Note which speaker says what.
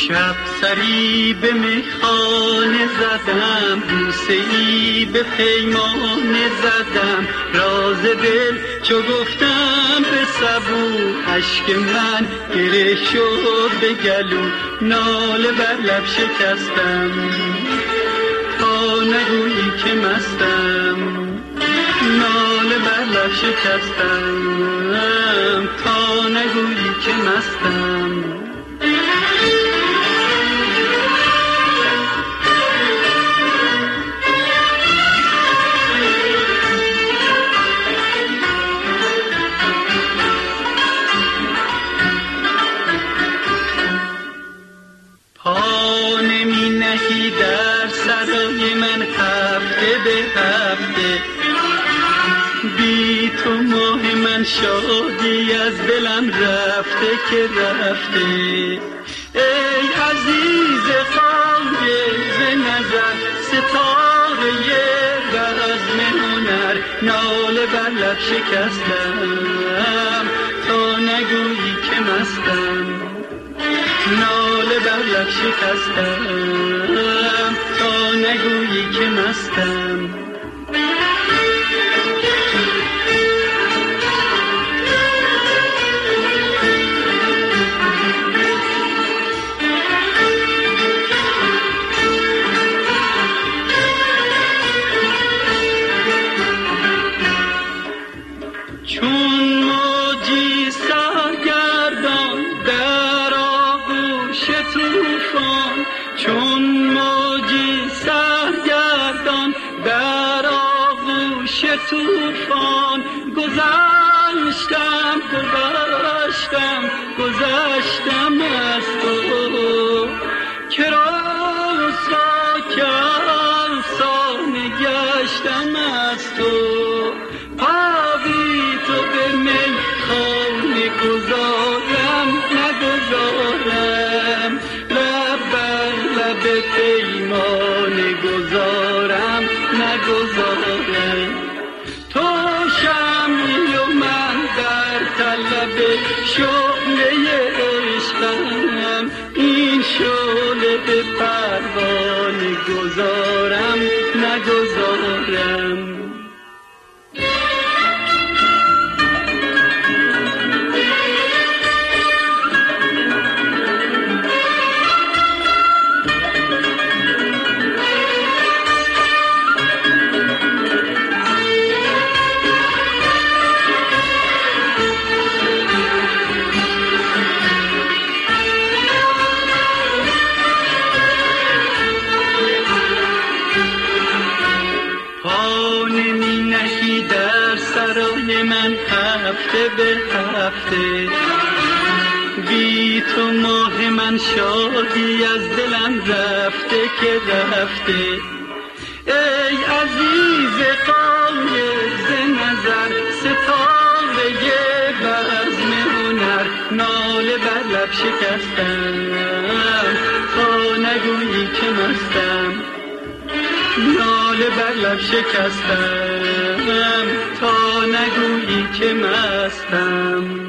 Speaker 1: شب سری به میخانه زدم، بوسه‌ای به پیمانه زدم، راز دل چو گفتم به سبو، اشک من گره شد به گلو، ناله بر لب شکستم تا نگویی که مستم، ناله بر لب شکستم تا نگویی که مستم. در سرای من هفته به هفته، بی تو ماه من شادی از دلم رفته که رفته. ای عزیز فایز نظر، ستاره بزم هنر، ناله بر لب شکستم تا نگویی که مستم، ناله بر لب شکستم تا نگویی که مستم. چون موجی سرگردان در آغوش طوفان، چون موجی سرگردان در آغوش طوفان، گذشتم از تو که رسوا که افسانه گشتم از تو. پاوی تو به میخانه گذارم نگذارم، لب بر لب پیمانه گذارم نگذارم. تو شمعی و من در طلب شعله عشقم، این شعله به پروانه گذارم نگذارم. در سرای من هفته به هفته، بی تو ماه من شادی از دلم رفته که رفته. ای عزیز فایز نظر، ستاره بزم هنر، ناله بر لب شکستم تا نگویی که مستم، ناله بر لب شکستم تا نگویی که مستم.